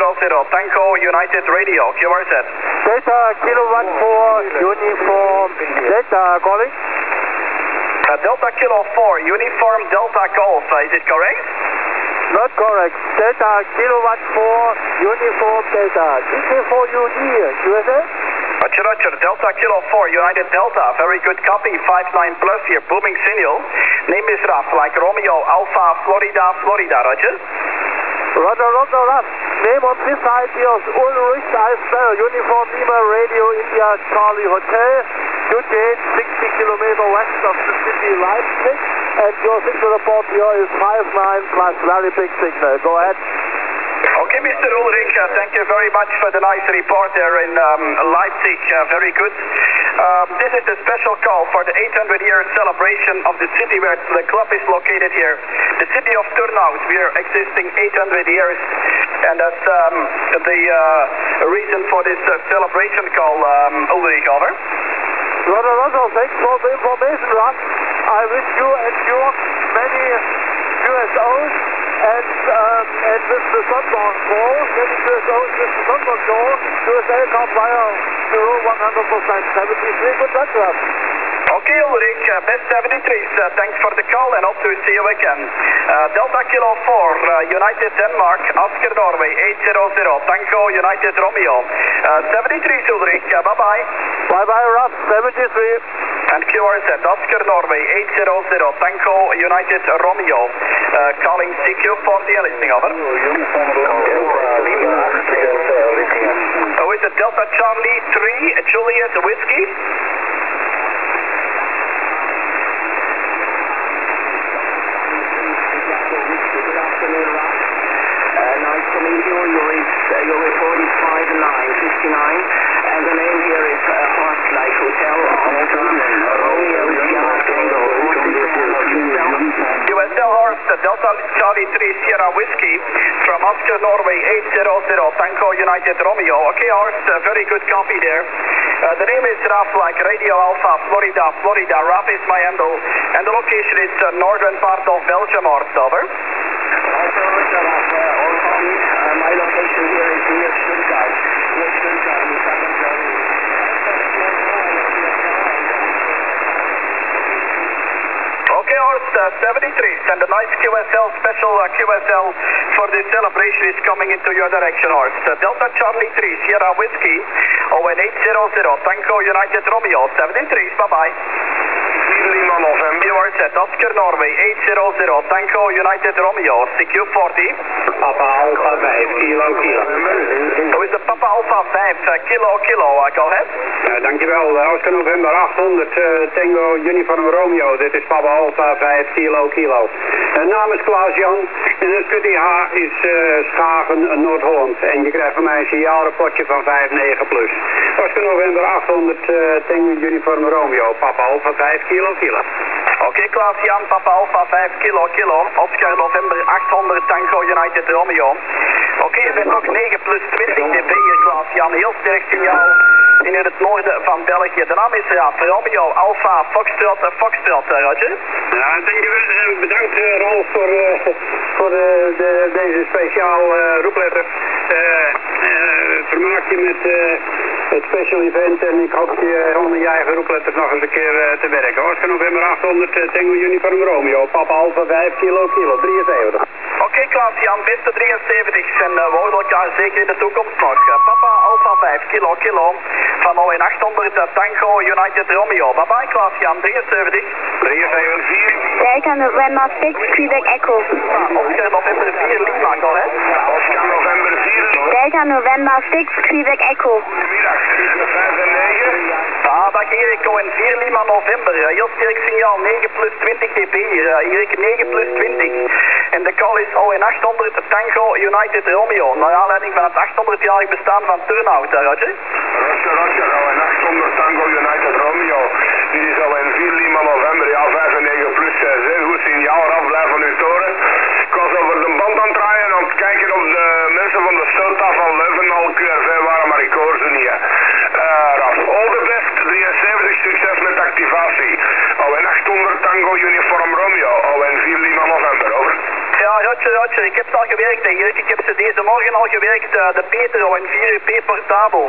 Tango United Radio, QRZ. Delta Kilo 14 Uniform Delta calling. Delta Kilo 4 Uniform Delta Golf, is it correct? Not correct. Delta Kilo 14 Uniform Delta. DK4UD, USA? Roger, Delta Kilo 4 United Delta, very good copy, 59 plus here, booming signal. Name is Raf, like Romeo, Alpha, Florida, Roger. Roger, Raf. Name on this side here is Ulrich Eisner, Uniform Lima Radio India Charlie Hotel, Duquesne, 60 kilometers west of the city Leipzig, and your signal report here is 59 plus very big signal. Go ahead. Okay, Mr. Ulrich, thank you very much for the nice report there in Leipzig, very good. This is the special call for the 800-year celebration of the city where the club is located here. The city of Turnhout, we are existing 800 years, and that's the reason for this celebration call, Ulrich, over. Roger, thanks for the information, Raf. I wish you and your many USOs and with the Sunborn call, many USOs with the Sunborn call, USA come via 100% 73. Good luck, Raf. Okay, Ulrich, best 73s, thanks for the call and hope to see you again. Delta Kilo 4, United Denmark, Oscar Norway, 800, Tango United Romeo. 73s, Ulrich, bye-bye. Bye-bye, Raf, 73. And QRZ, Oscar Norway, 800, Tango United Romeo. Calling CQ40, listening, over. Is it Delta Charlie 3, Juliet Whiskey? Nice to meet you. Your report is 5959, and the name here is Horst Life Hotel, Oscar Romeo Sierra Tango. USL Horst, Delta Charlie 3 Sierra Whiskey from Oscar Norway 800 Tango United Romeo. Okay, Horst, very good copy there. The name is Raf, like Radio Alpha, Florida. Raf is my handle, and the location is northern part of Belgium, Horst, over. My location here is near Stuttgart. Okay, Horst, 73s, and the nice QSL, special QSL for this celebration is coming into your direction, Horst. Delta Charlie 3, Sierra Whiskey, ON 800, Tango United Romeo, 73s, bye-bye. Lima November. QRZ, Oscar Norway, 800, Tango United Romeo, CQ40. Papa Alpha 5, kilo. Zo is de Papa Alpha 5, kilo, go ahead. Dankjewel, Oscar November 800, Tango Uniform Romeo, dit is Papa Alpha 5, kilo. Naam is Klaas-Jan, en het QTH is Schagen, Noord-Holland. En je krijgt van mij een signaalrapportje van 5-9 plus. Oscar November 800, Tango Uniform Romeo, Papa Alpha 5, kilo. Oké, Klaas-Jan, Papa Alpha 5, kilo. Oscar November 800, Tango United Romeo. Oké, je bent nog 9 plus 20 dB hier, Klaas-Jan. Heel sterk signaal in het noorden van België. De naam is Romeo Alpha Foxtrot, Roger. Ja, dankjewel. Bedankt Ralf voor deze speciaal roepletter. Vermaak je met het special event en ik hoop je onder je eigen roepletters nog eens een keer te werken. Oscar November 800, Tango Uniform Romeo, Papa Alpha 5, kilo, 73. Oké, Klaas-Jan, beste 73 en we houden elkaar zeker in de toekomst nog. Papa Alpha 5, kilo, van ON 800, Tango United Romeo. Bye-bye, Klaas-Jan, 73. 73. Delta November 6, Quebec Echo. Oscar November 4, Lima, go ahead. Oscar November 4. Delta November 6, Quebec Echo. Goedemiddag, 5 en 9. Dag Erik, ON 4 Lima November. Heel sterk signaal, 9 plus 20 dB hier. Erik, 9 plus 20. En de call is ON 800 Tango United Romeo. Naar aanleiding van het 800-jarig bestaan van Turnhout, Roger. Roger, ON 800 Tango United Romeo. Dit is ON 4 Lima November, ja 5 en 9 plus. Zeer goed signaal, Raf, blijf van uw toren. Ik was over de band aan het draaien en aan het kijken of de mensen van de stootaf van Leuven al QRV waren, maar ik hoor ze niet. Raf, all the best, 73, succes met activatie. ON 800 Tango Uniform Romeo, ON 4 Lima November, over. Ja, Roger, Roger, ik heb het al gewerkt eigenlijk. Ik heb ze deze morgen al gewerkt, de Petro en 4UP portabel.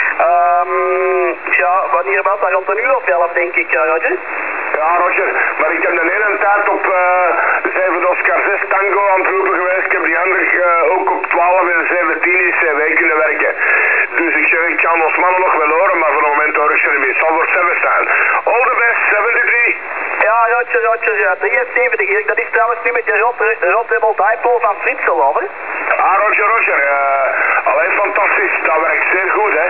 Ja, wanneer was dat? Rond een uur of 11 denk ik, Roger? Ja, Roger, maar ik heb de ene tijd op 7 Oscar 6 Tango aan het roepen geweest. Ik heb die andere ook op 12 en 17 is wij kunnen werken. Dus ik zeg, ik kan ons mannen nog wel horen, maar voor het moment hoor ik ze niet meer. Het zal voor 7 zijn. All the best, 73. Ja, Roger, ja, 73 Erik. Dat is trouwens nu met je Rod Rebel Dipole van Fritsel, of hè? Ah, Roger. Alleen fantastisch. Dat werkt zeer goed, hè.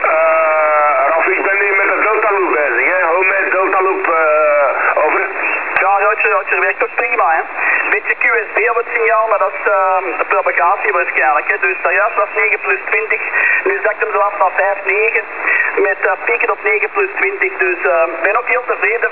Raf, ik ben hier met de Delta Loop bezig, hè. Hoe met Delta Loop, over? Ja, Roger, werkt ook prima, hè. Beetje QSB op het signaal, maar dat is propagatie waarschijnlijk, hè. Dus juist was 9 plus 20, nu zakt hem zo af naar 5,9 met pieken op 9 plus 20. Dus ik ben ook heel tevreden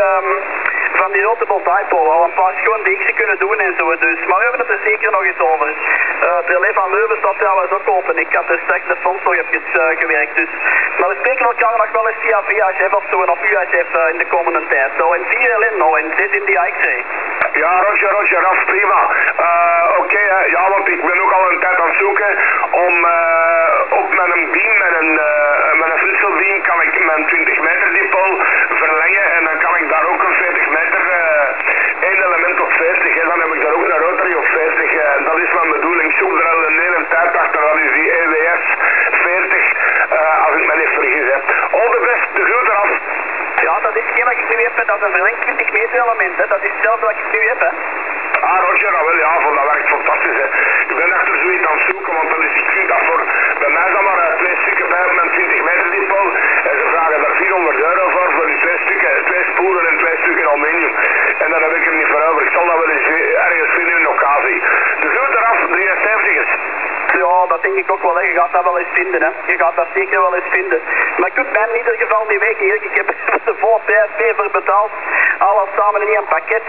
van die Rotable Dipole. Al een paar schoon diksen kunnen doen en zo. Dus, maar we hebben het er zeker nog eens over. Het relais van Leuven staat trouwens ook open. Ik had er straks de fonds nog even gewerkt. Dus. Maar we spreken elkaar nog wel eens via VHF of zo en op UHF in de komende tijd. Zo en 4LN nou en 6 in die X-ray. Ja, Roger, dat is prima. Oké, ja, want ik ben ook al een tijd aan het zoeken om op met een beam, met een flitselbeam kan ik mijn 20 meter dipole verlengen en dan kan ik daar ook een 40 meter, één element op 40, hè. Dan heb ik daar ook een rotary op 40. Dat is mijn bedoeling. Ik zoek er al een hele tijd achter, dat is die EWS 40, als ik me niet vergis heb. All the best, de groet eraf. Ja, dat is geen wat ik nu heb, dat is een verlengd 20 meter element, hè. Dat is hetzelfde wat ik nu heb, hè. Ah, Roger, dat wel, ja, dat werkt fantastisch, hè. Ik ben achter zoiets aan het zoeken, want dat is, ik vind dat voor, bij mij is dat maar 2 stukken bij op mijn 20 meter dipole, en ze vragen daar €400 voor die 2 stukken, 2 spoelen en 2 stukken aluminium. En dan heb ik hem niet voor over. Ik zal dat wel eens ergens vinden in occasie. De groet eraf, 73ers. Ja, dat denk ik ook wel, hè. Je gaat dat wel eens vinden, hè. Je gaat dat zeker wel eens vinden. Maar ik doe mij in ieder geval niet weg, Erik. Ik heb de volle prijs mee voor betaald. Alles samen in één pakket.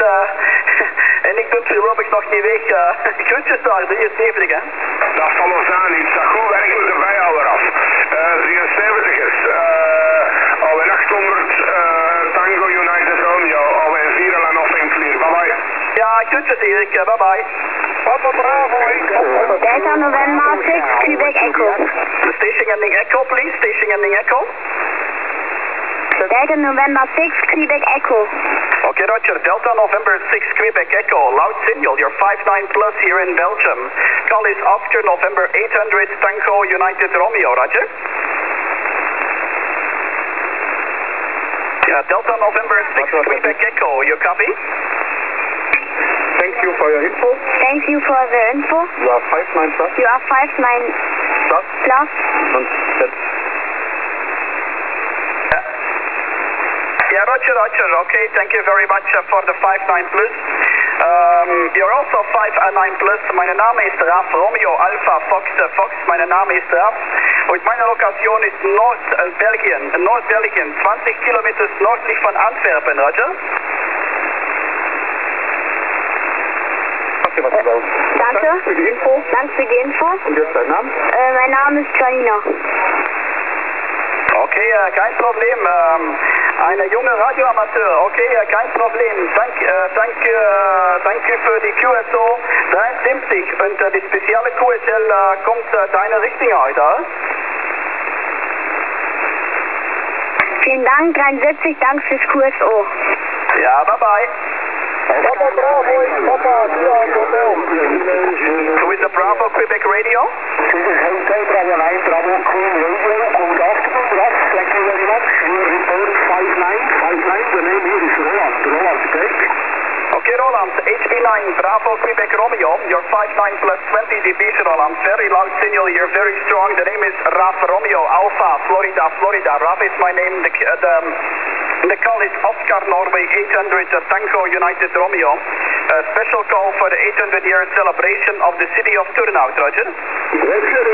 En ik doe het voorlopig nog niet weg. Groetjes daar, 73, hè. Dat zal wel zijn. Iets dat goed werkt met de bijhouder af. 73ers. Alweer 800 Tango United Romeo. Alweer 4 en nothing clear. Bye bye. Ja, groetjes Erik. Bye bye. Papa Bravo. Delta November 6 Quebec Echo. Station ending Echo, please. Station ending Echo. Delta November 6 Quebec Echo. Okay, Roger. Delta November 6 Quebec Echo. Loud signal. You're 59 plus here in Belgium. Call is Oscar November 800 Tango United Romeo. Roger. Yeah, Delta November 6 Quebec Echo. You copy? Thank you for your info. Thank you for the info. You are 59 plus. You are 59 Plus. plus. And that's Yeah, Roger. Okay, thank you very much for the 59 plus. You're also 59 plus. Mijn naam is Raf Romeo Alpha Fox. Mijn naam is Raf. Und meine Lokation ist Noord-Belgien, 20 kilometer nördlich von Antwerpen, Roger. Danke. für die Info. Danke für die Info. Und jetzt dein Name? Mein Name ist Janina. Okay, kein Problem. Eine junge Radioamateur. Okay, kein Problem. Danke für die QSO 73 und die spezielle QSL kommt deine Richtung heute. Vielen Dank, 73, Dank fürs QSO. Ja, bye bye. Papa Bravo, Papa, Who is the Bravo Quebec Radio? Hotel Bravo 9, Bravo Queen Radio. Good afternoon, Ross. Thank you very much. You report 59. The name here is Roland. Roland, okay? Okay, Roland, HB9, Bravo Quebec Romeo. You're 59 plus 20 dB, Roland. Very loud signal, you're very strong. The name is Raf Romeo Alpha, Florida. Raf is my name. The call is Oscar Norway 800 Tango United Romeo. A special call for the 800-year celebration of the city of Turnhout, Roger. Roger,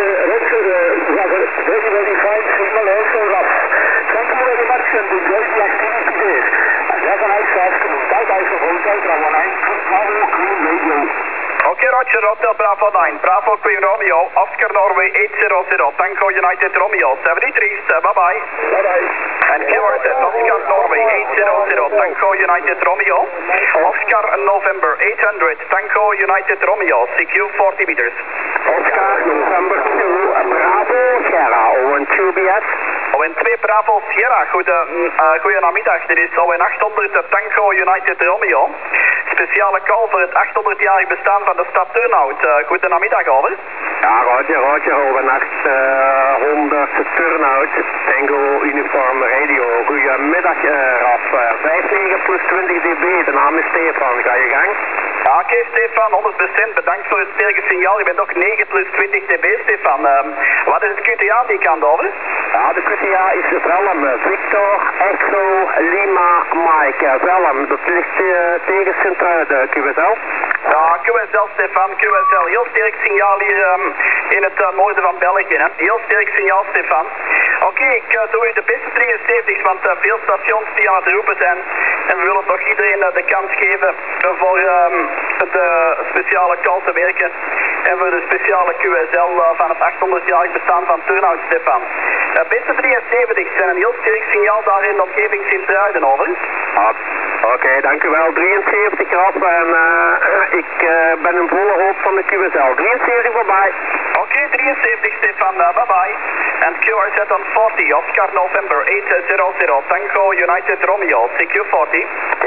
very fine signal also, Raf. Thank you very much and enjoy the activity there. And have a nice afternoon. Bye-bye from Hotel Bravo 9, Bravo Queen Radio. Okay, Roger, Hotel Bravo 9, Bravo Queen Romeo, Oscar Norway 800, Tango United Romeo, 73, bye-bye. Bye-bye. And QRZ, Oscar Norway 800, Tango United Romeo, Oscar November 800, Tango United Romeo, CQ 40 meters. Oscar November 2, Bravo Sierra, ON QBS. ON 2 Bravo Sierra, goedenamiddag. Dit is ON 800 Tango United Romeo. Speciale call voor het 800-jarig bestaan van de stad Turnhout. Goedenamiddag, over. Ja, Roger, ON 800 Turnhout, Tango Uniform Radio. Goedemiddag, Raf. 59 plus 20 dB, de naam is Stefan, ga je gang? Ja, oké, Stefan, 100%. Bedankt voor het sterke signaal. Je bent ook 9 plus 20 dB, Stefan. Wat is het QTA die kant, over? Ja, de QTA is Velm, Victor, Echo, Lima, Mike. Velm, dat ligt tegen Sint-Truiden, QSL. Ja, QSL, Stefan, QSL. Heel sterk signaal hier in het noorden van België. Hè? Heel sterk signaal, Stefan. Oké, ik doe u de beste 73, want veel stations die aan het roepen zijn. En we willen toch iedereen de kans geven voor de speciale call te werken. En voor de speciale QSL van het 800-jarig bestaan van Turnhout, Stefan. Beste 73 zijn een heel sterk signaal daar in de omgeving Sint-Truiden, over. Oké, dank u wel. 73 Raf en ik ben in volle hoop van de QSL. 73 voorbij. Oké, 73 Stefan, bye-bye. And QRZ on 40, Oscar November 800, Tango United Romeo, CQ40.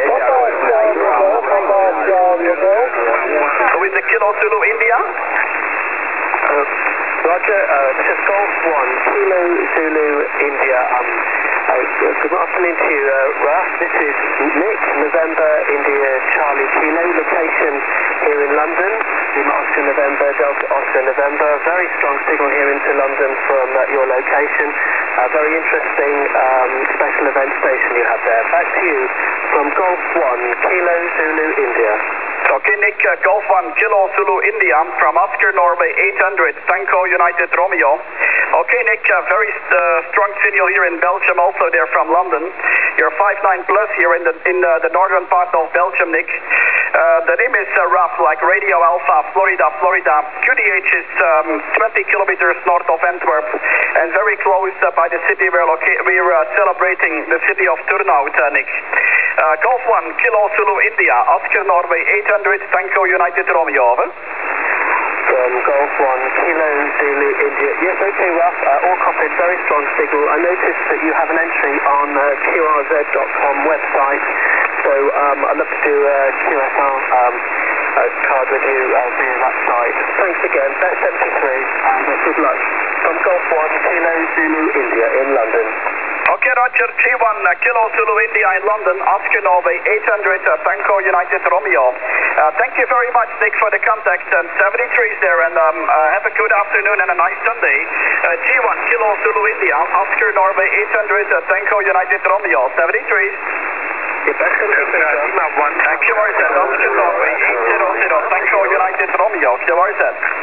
Who is the Kilo Zulu India? Roger, this is Golf 1, Kilo Zulu India. Good afternoon to you, Raf. This is Nick, November India Charlie Kilo, location here in London. Lima Oscar November, Delta Oscar November. Very strong signal here into London from your location. A very interesting special event station you have there. Back to you from Golf 1, Kilo Zulu India. Okay, Nick, Golf 1, Kilo Zulu India, from Oscar Norway 800, Tango United Romeo. Okay, Nick, very strong signal here in Belgium, also there from London. You're 5-9 plus here in the northern part of Belgium, Nick. The name is RAF, like Radio Alpha, Florida. QDH is 20 kilometers north of Antwerp and very close by the city we're celebrating, the city of Turnhout, Nick. Golf 1, Kilo Zulu India, Oscar Norway 800, Tango United Romeo, over. From Golf 1, Kilo Zulu India. Yes, okay, Raf, all copied, very strong signal. I noticed that you have an entry on QRZ.com website, so I'd love to do a QSL card with you via that site. Thanks again, best 73, and good luck. From Golf 1, Kilo Zulu India in London. Okay, Roger, G1, Kilo Zulu India in London, Oscar Norway 800, Tango United Romeo. Thank you very much, Nick, for the contact. 73 there, and have a good afternoon and a nice Sunday. G1, Kilo Zulu India, Oscar Norway 800, Tango United Romeo, 73. QRZ, Oscar Norway 800, Tango United Romeo, QRZ.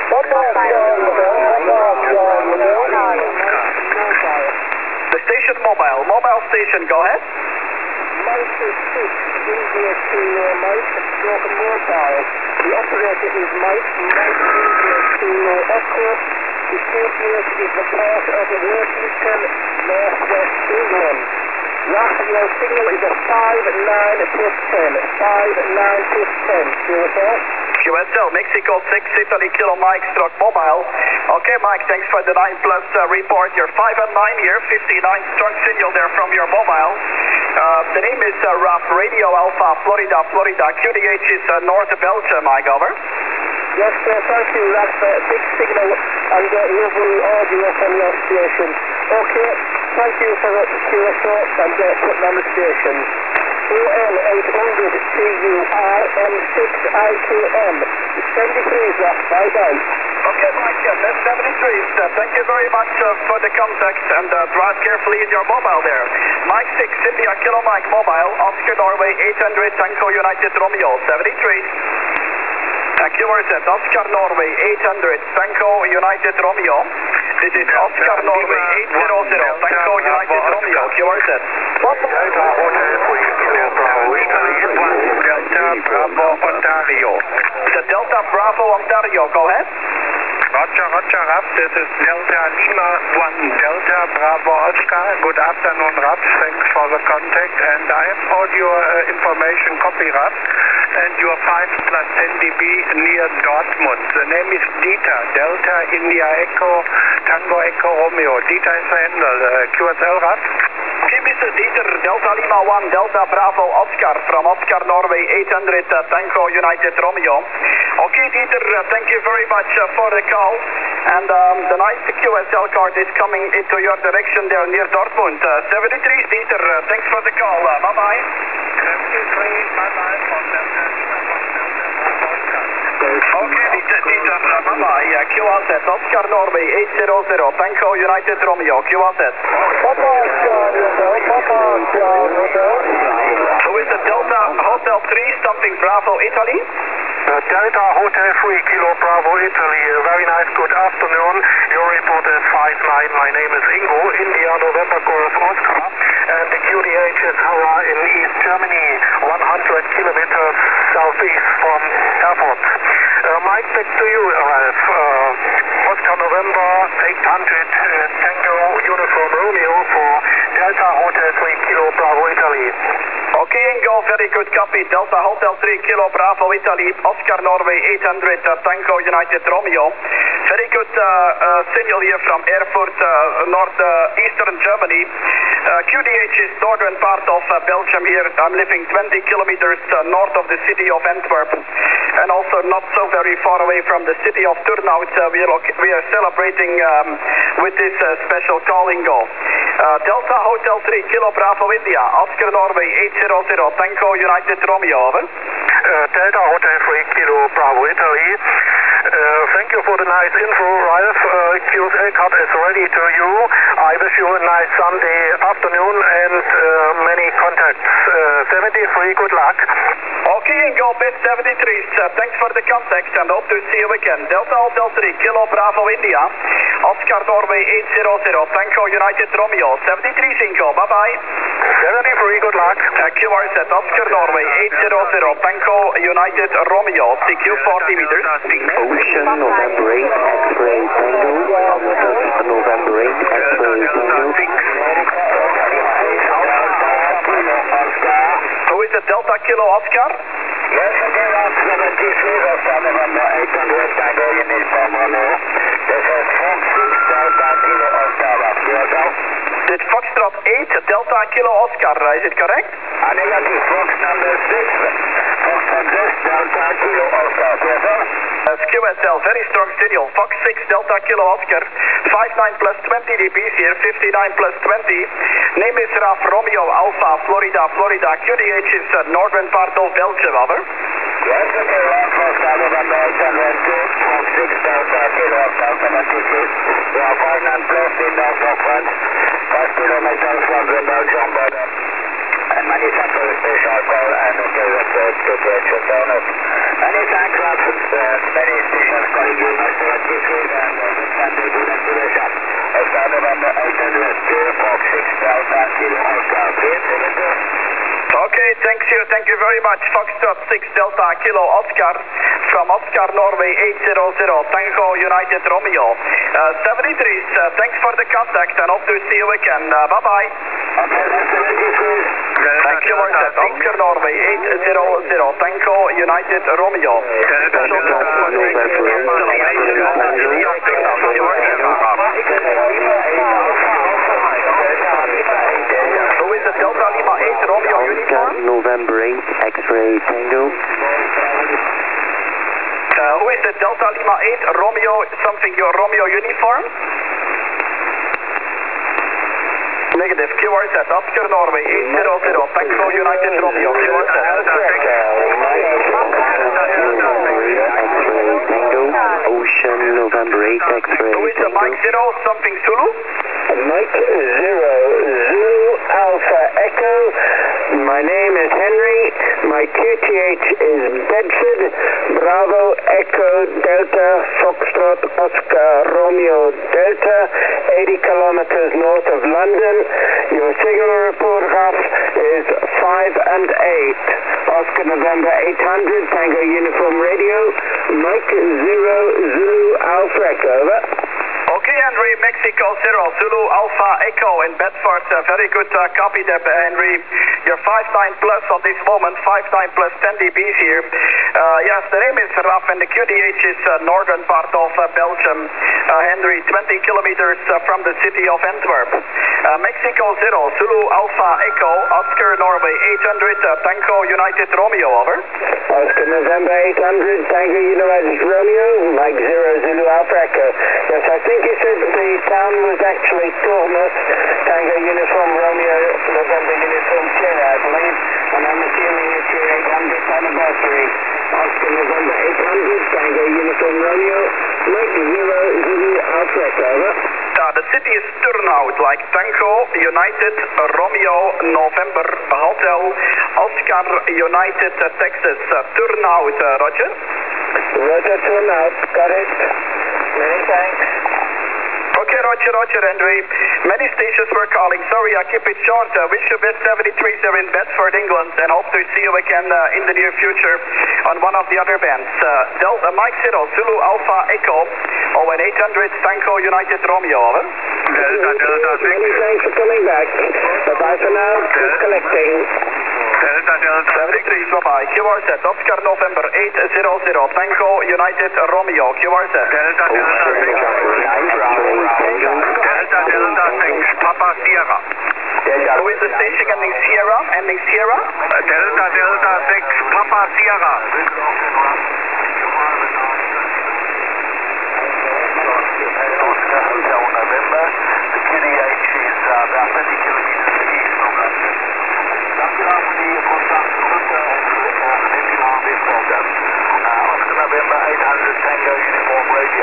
The station mobile station, go ahead. Mike 6, India Kilo, Mike, broken mobile. The operator is Mike India Kilo Echo. The GPS is the part of Worthington, Northwest England. Last your signal is a 5-9 plus 10. 5-9 plus 10. QSL? QSL, Mexico 6, Italy Kilo Mike, stroke mobile. Okay, Mike, thanks for the 9 plus report. You're 5 and 9 here, 59 strong signal there from your mobile. The name is RAF, Radio Alpha, Florida. QDH is North Belgium, Mike, over. Yes, sir, thank you, RAF. Big signal and lovely audio from your station. Okay, thank you for the QSL and putting on the station. OL 800 CUR M6IKM. 73, RAF, bye-bye. Okay, Mike, that's 73. Thank you very much for the contact and drive carefully in your mobile there. Mike 6, India Kilo Mike mobile, Oscar Norway 800, Tango United Romeo, 73. QRZ, Oscar Norway 800, Tango United Romeo. This is Oscar Norway 800, Tango United Romeo, QRZ. Delta Bravo Ontario. The Delta Bravo Ontario, go ahead. Roger, Raf. This is Delta Lima 1, Delta Bravo Oscar. Good afternoon, Raf. Thanks for the contact. And I have all your information copy, Raf. And you are 5 plus 10 dB near Dortmund. The name is Dieter, Delta India Echo, Tango Echo Romeo. Dieter is the handle. QSL, Raf. Okay, Mr. Dieter, Delta Lima 1, Delta Bravo Oscar, from Oscar Norway 800 Tango United Romeo. Okay, Dieter, thank you very much for the call. And the nice QSL card is coming into your direction there near Dortmund. 73, Dieter, thanks for the call. Bye-bye. 73, bye-bye from Delta Lima 1, Delta Bravo Oscar. Okay, Dieter, bye-bye. QAZ, Oscar Norway 800 Tango United Romeo, QAZ. Who is the Delta Hotel 3, something Bravo Italy? Delta Hotel 3, Kilo Bravo Italy. Very nice, good afternoon. Your report is 59. My name is Ingo, India November Golf Oscar. And the QDH is Hara in East Germany, 100 kilometers southeast from Erfurt. Mike, back to you, Ralph. Oscar November 800 Tango Uniform Romeo for Delta Hotel 3, Kilo Bravo Italy. Okay, Ingo, very good copy. Delta Hotel 3, Kilo Bravo Italy, Oscar Norway 800 Tango United Romeo. Very good signal here from Erfurt, northeastern Germany. QDH is northern part of Belgium here. I'm living 20 kilometers north of the city of Antwerp. And also not so very far away from the city of Turnhout. We are celebrating with this special call, Ingo. Delta Hotel 3, Kilo Bravo India, Oscar Norway 800 Tango United Romeo, over. Delta Hotel 3, Kilo Bravo Italy. Thank you for the nice info, Ralph. QSL card is ready to you. I wish you a nice Sunday afternoon and many contacts. 73, good luck. Okay, Ingo, bit 73. Thanks for the contact and hope to see you again. Delta Hotel 3, Kilo Bravo India, Oscar Norway 800 Tango United Romeo. 73, Ingo, bye-bye. 73, good luck. QRZ, Oscar Norway 800 Tango United Romeo. CQ 40 meters. Ocean November 8 X-ray Tango. November 8 X-ray Tango. Who is the Delta Kilo Oscar? Yes, again, 73, Oscar November 800 Tango Uniform Romeo. This is Fox 6 Delta Kilo Oscar. This Foxtrot 8 Delta Kilo Oscar, is it correct? Negative, Fox number 6. Foxtrot 6 Delta Kilo Oscar. QSL, very strong signal. Fox 6 Delta Kilo Oscar. 59 plus 20 dBs here, 59 plus 20. Name is Raf Romeo Alpha, Florida. QDH is northern part of Belgium, over. Yes, okay, Oscar November 802, Fox 6 Delta Kilo Oscar 76. We are 59 plus in Norfolk, 5 kilometers from the Belgian border. And many thanks for the special call and okay with the QTH bonus. Many thanks, Ralph. Many stations calling you. Nice to meet you and Sunday good activation. Oscar November 800, Fox 6 Delta Kilo Oscar. Okay, thank you very much. Foxtrot 6 Delta Kilo Oscar from Oscar Norway 800 Tango United Romeo. 73, thanks for the contact and hope to see you again. Bye-bye. Thank you, Marcel. Oscar Norway 800 Tango United Romeo. Who is the Delta Lima 8 Romeo uniform? November 8 X-ray Tango. Who is the Delta Lima 8 Romeo something your Romeo uniform? Negative, QRZ, Oscar Norway 800 Tango United Romeo, QRZ. Ocean November 8 X-ray. Who is the Mike 0 something Zulu? Mike 0, Zulu Alpha Echo. My name is Henry. My QTH is Bedford. Bravo Echo Delta Foxtrot Oscar Romeo Delta. 80 kilometers north of London. Your signal report, Raf, is 5 and 8. Oscar November 800, Tango Uniform Radio, Mike 0, Zulu Alpha Echo, over. Okay, Henry, Mexico 0, Zulu Alpha Echo in Bedford. Very good copy there, Henry. You're 5-9 plus on this moment, 5-9 plus 10 dBs here. Yes, the name is Raf and the QDH is northern part of Belgium. Henry, 20 kilometers from the city of Antwerp. Mexico 0, Zulu Alpha Echo, Oscar Norway 800, Tango United Romeo, over. Oscar November 800, Tango United Romeo, Mike 0, Zulu Alpha Echo. Yes, I think you said the town was actually Tormouth, Tango Uniform Romeo, November Uniform Sierra, I believe, and I'm assuming it's your 800th anniversary. Oscar November 800, Tango Uniform Romeo, Mike 0, Zulu Alpha Echo, over. The city is Turnhout, like Tango United Romeo November Hotel, Oscar United Texas. Turnhout, Roger. Roger, Turnhout, got it. Many thanks. Okay, Roger, Henry. Many stations were calling. Sorry, I keep it short. Wish you best 73s are in Bedford, England, and hope to see you again in the near future on one of the other bands. Delta Mike 0, Zulu Alpha Echo, ON 800, Tango United Romeo, over. Many thanks for coming back. Bye-bye for now. Just collecting. Delta 73, bye-bye. QRZ, Oscar November 800, Tango United Romeo, QRZ. Delta 6, Papa Sierra. Who is the station ending Sierra? Delta 6, Papa Sierra. Hotel November. The QDH is about 30 kilometers east of London. Dankjewel voor die contact. Neemt u aan weer welkom. Oscar November 800 Tango Uniform Radio.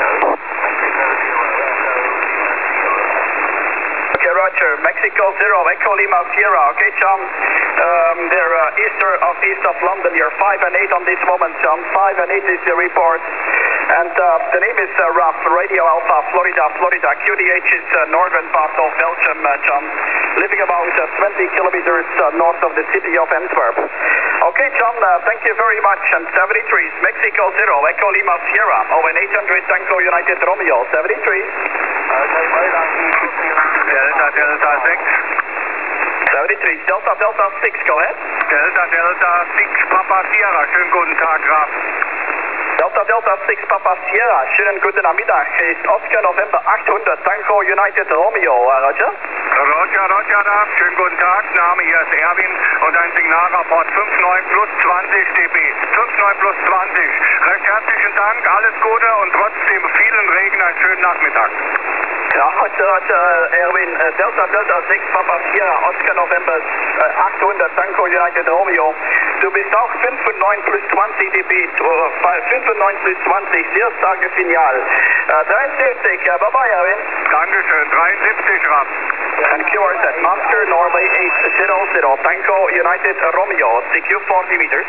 Okay, Roger. Mexico 0, Echo Lima Sierra. Okay, John. They're east of London. You're 5 and 8 on this moment, John. 5 and 8 is the report. And the name is Raf, Radio Alpha, Florida. QDH is northern part of Belgium, John. Living about 20 kilometers north of the city of Antwerp. Okay, John, thank you very much. And 73s, Mexico 0, Echo Lima Sierra, ON 800 Tango United Romeo, 73s. Okay, mate, Delta 6. 73s, Delta 6, go ahead. Delta 6, Papa Sierra, schönen guten Tag, Graf. Delta 6, Papa Sierra, schönen guten Nachmittag. Ist Oscar November 800, Tango United Romeo, Roger? Roger, Graf, schönen guten Tag, Name hier ist Erwin und ein Signalrapport 59 plus 20 dB. 59 plus 20. Recht herzlichen Dank, alles Gute und trotz dem vielen Regen einen schönen Nachmittag. Ja, Roger, Erwin, Delta 6, Papa Sierra, Oscar November 800, Tango United Romeo. Du bist auch 95 plus 20 dB, 95 plus 20, sehr starkes Signal. 73, bye-bye, Erwin. Dankeschön, 73, Graf. And QRZ, Oscar Norway 800, Tango United Romeo, CQ 40 meters.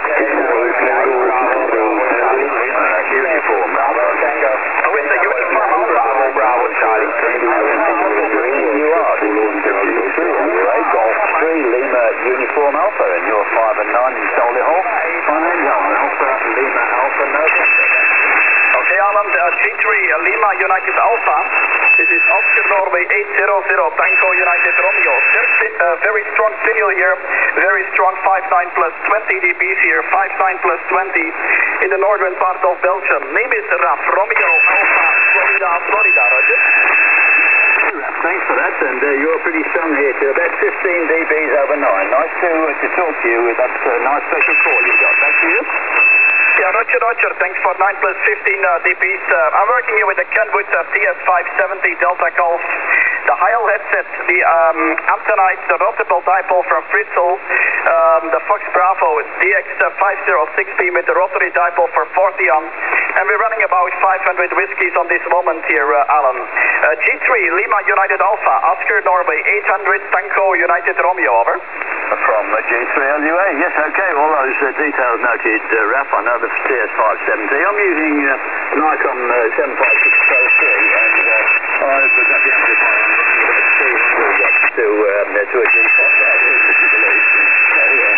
Uniform, Oh, it's a uniform, Bravo, Charlie. You are Golf 3 Lima Uniform Alpha, and you're 5 and 9 in Solihull. My name's Alan Alpha, Lima Alpha November. Okay, Alan, G3 Lima United Alpha. This is Oscar Norway 800, Tango United Romeo. Very strong signal here, very strong 5-9 plus 20 dBs here, 5-9 plus 20 in the northern part of Belgium. Name is Raf, Romeo Alpha, Florida, Roger. Thanks for that, and you're pretty strong here too. About 15 dBs over 9. Nice to talk to you with that nice special call you got. Back to you. Yeah, Roger. Thanks for 9 plus 15 dBs. I'm working here with the Kenwood TS570 Delta Golf. The Heil headset, the Antonite, the rotable dipole from Fritzl, the Fox Bravo DX506P with the rotary dipole for 40 on. And we're running about 500 whiskies on this moment here, Alan. G3, Lima United Alpha, Oscar Norway 800, Tango United Romeo, over. From G3LUA, yes, okay, all those details noted, Raf, I know the TS570. I'm using Nikon 756 Pro 3, and I've got the amplifier on running about 300 watts to a G5.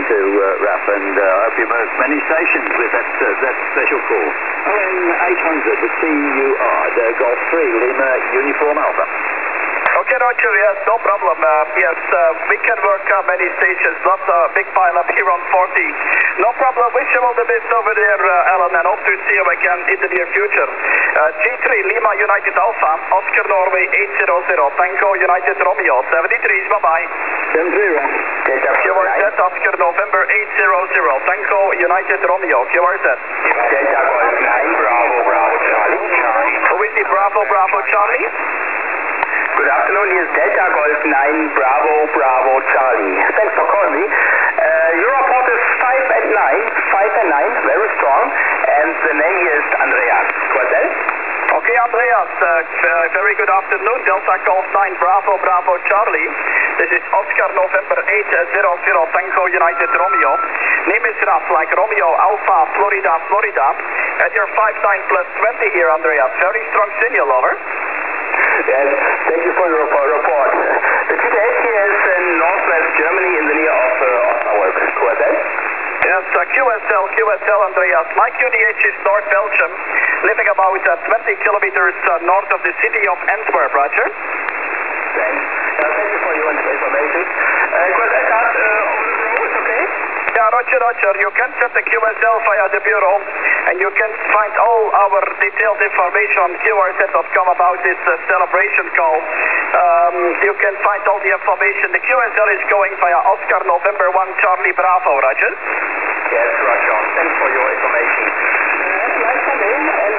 to RAF, and I hope you moved many stations with that special call. ON 800, the TUR, Golf 3, Lima Uniform Alpha. Okay, Roger, yes, no problem. Yes, we can work many stations, not a big pile up here on 40. No problem. Wish you all the best over there, Alan, and hope to see you again in the near future. G3, Lima United Alpha, Oscar Norway 800, Tango United Romeo, 73, bye-bye. 73, RAF. QRZ, Oscar November 800, Tango United Romeo, QRZ. Delta Golf 9, Bravo, Bravo, Charlie. Who is the Bravo, Bravo, Charlie? Good afternoon, here's Delta Golf 9, Bravo, Bravo, Charlie. Thanks for calling me. Your report is 5 and 9, very strong, and the name here is Andreas. What's that? Okay, Andreas, very good afternoon. Delta Golf 9, Bravo, Bravo, Charlie. This is Oscar November 800, Tango United Romeo. Name is Raf, like Romeo, Alpha, Florida, Florida. At your 59 plus 20 here, Andreas. Very strong signal, over. Yes, thank you for your report. The QTH here is in northwest Germany in the near of Osnabrück. What's that? Yes, QSL, Andreas. My QTH is North Belgium, living about 20 kilometers north of the city of Antwerp, Roger. Thanks. Thank you for your information. Could I start over the road, is okay? Yeah, Roger. You can set the QSL via the bureau, and you can find all our detailed information on QRZ.com about this celebration call. You can find all the information. The QSL is going via Oscar November 1 Charlie Bravo, Roger. Yes, Roger. Thanks for your information. Have a nice Sunday, and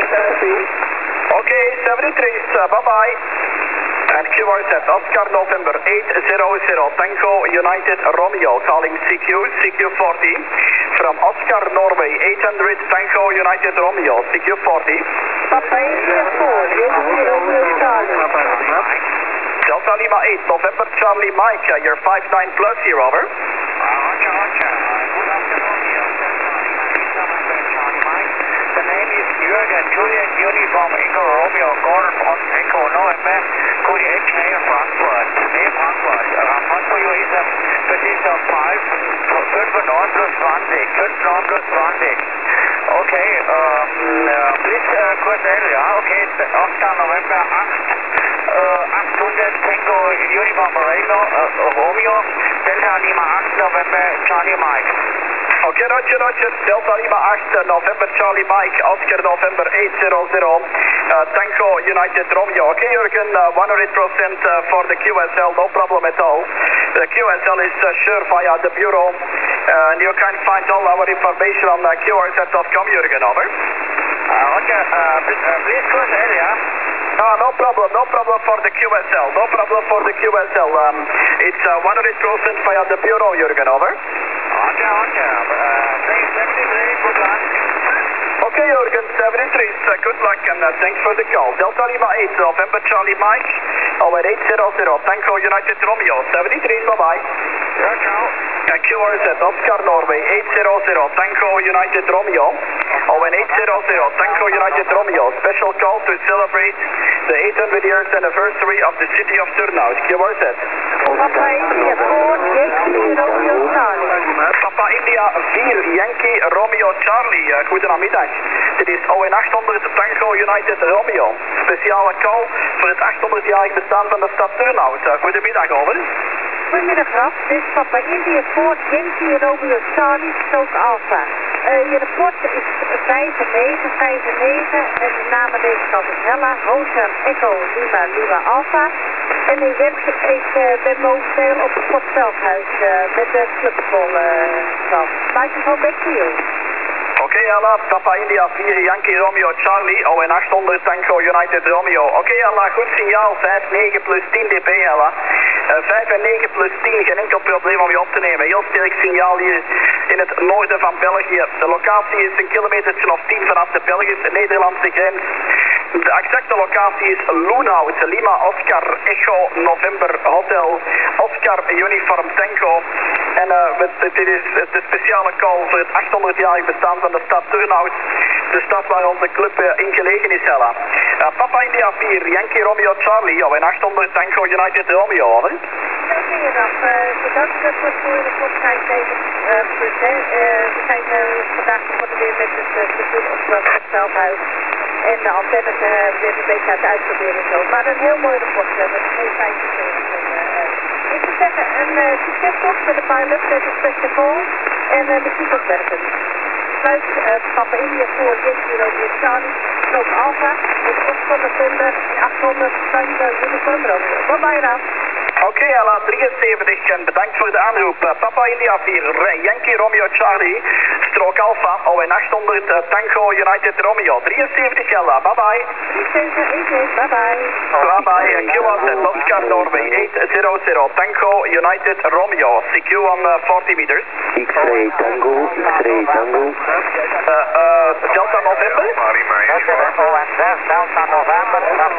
73. Okay, 73, bye-bye. And QRZ, Oscar November 800, Tango United Romeo, calling CQ40. From Oscar Norway 800, Tango United Romeo, CQ40. Papa India 4, Yankee Romeo Charlie. Delta Lima 8, November Charlie Mike, your 59 plus here, over. Roger. Good afternoon, here. November Charlie Mike. The name is Jürgen, Juliet Uniform Echo Romeo Golf on Echo November. QTH near Frankfurt. Near Frankfurt. What for you is a petition 5, 5 plus 20. Okay, please QSL, yeah, okay, Oscar November 800 Tango Uniform Romeo, Delta Lima 8 November Charlie Mike. Okay, Roger. Delta Lima 8, November Charlie Mike, Oscar November 800, Tango United Romeo. Okay, Jürgen, 100% for the QSL, no problem at all. The QSL is sure via the bureau, and you can find all our information on QRZ.com, Jürgen, over. Roger, please QSL, yeah? No problem for the QSL, it's 100% via the bureau, Jürgen, over. Roger. Thanks, 73, good luck. Okay, Jürgen, 73, good luck, and thanks for the call. Delta Lima 8, November Charlie Mike, over 800, Tango United Romeo, 73, bye-bye. Ciao. QRZ, Oscar Norway, 800, Tango United Romeo, over 800, Tango United Romeo, special call to celebrate the 800 years anniversary of the city of Turnhout, QRZ. Papa India 4, Yankee Romeo Charlie. Papa India 4, Yankee Romeo Charlie, goedemiddag. Dit is ON 800 Tango United Romeo. Speciale call voor het 800-jarig bestaan van de stad Turnhout. Goedemiddag, over. Goedemiddag, Raf. Dit is Papa India 4, Yankee Romeo Charlie, Stoke Alpha. Je rapport is 5-9 en de naam deze kant is Hella, Hotel Echo Lima Alpha. En ik ben momenteel op het Sportveldhuis met de clubvol van. Microphone back to you. Okay, Ella, Papa India 4, Yankee Romeo Charlie, ON 800 Tango United Romeo. Okay, Ella, goed signaal, 5-9 plus 10 dB, Ella. 5 en 9 plus 10, geen enkel probleem om je op te nemen. Heel sterk signaal hier in het noorden van België. De locatie is een kilometertje of 10 vanaf de Belgisch-Nederlandse grens. De exacte locatie is Loenhout, Lima Oscar Echo November Hotel Oscar Uniform Tango. En dit is de speciale call voor het 800-jarig bestaan van de stad Turnhout. De stad waar onze club in gelegen is, Hella. Papa India India 4, Yankee Romeo Charlie, ON 800 Tango United Romeo, over. Goedemiddag, bedankt voor het goede voortgaan tegen we zijn vandaag begonnen weer met het bezoek op het veldhuis. En de antennes weer een beetje aan het uitproberen zo. Maar een heel mooi rapport, dat is heel fijn te zien. Ik zou zeggen, een succesvol met de pilot, met het festival en de toekomstwerken. Sluit Papa India voor Yankee Romeo Charlie, Strook Alpha, met Oscar November 800 Tango Uniform Romeo. Bye bye, Raaf. Oké, LA 73 en bedankt voor de aanroep. Papa India 4, Yankee Romeo Charlie, Strook Alpha, ON 800 Tango United Romeo. 73 LA, bye bye. 3788, bye bye. Bye bye, Q1 Oscar Norway 800 Tango United Romeo. CQ on 40 meters. X-ray Tango, X-ray Tango. Delta November. ON 6, Delta November,